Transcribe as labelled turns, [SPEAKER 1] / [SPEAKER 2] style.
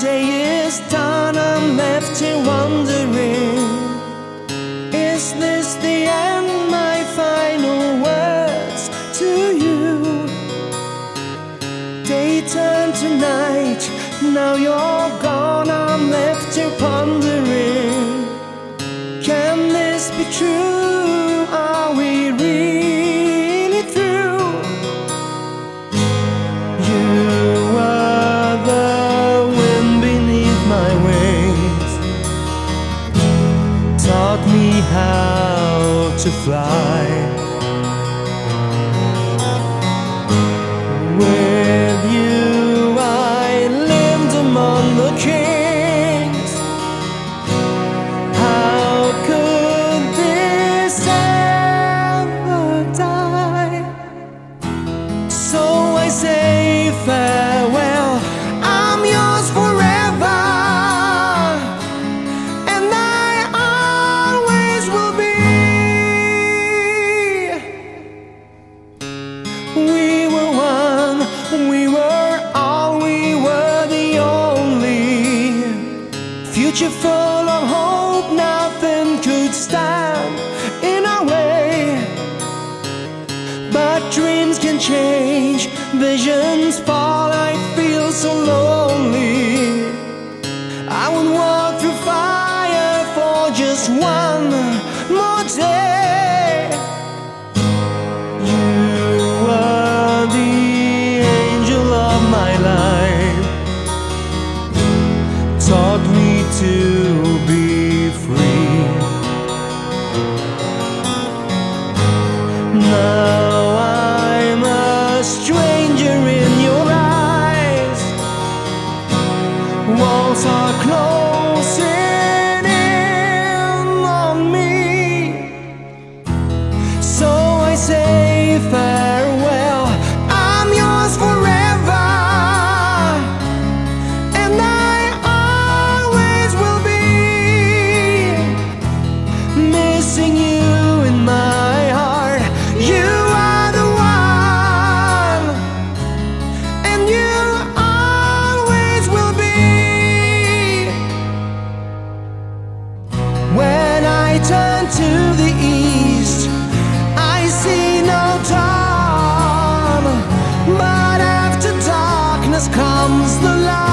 [SPEAKER 1] day is done, I'm left here wondering, is this the end? My final words to you. Day turned to night, now you're gone, I'm left here pondering, can this be true? Are we really through? You were the wind beneath my wings, taught me how to fly. With you I lived among the kings. How could this ever die? So I say farewell, I'm yours forever, and I always will be. We were one, we were all, we were the only. Future full of hope, nothing could stand in our way. But dreams can change, visions fall, I feel so lonely. I would walk through fire for just one more day. You were the angel of my life, taught me to be free. Now I'm a stranger in your eyes. Walls are closing in on me. So I say farewell, I'm yours forever, and I always will be. Missing you in my heart, you are the one, and you always will be. When I turn to the east, I see no dawn, but after darkness comes the light.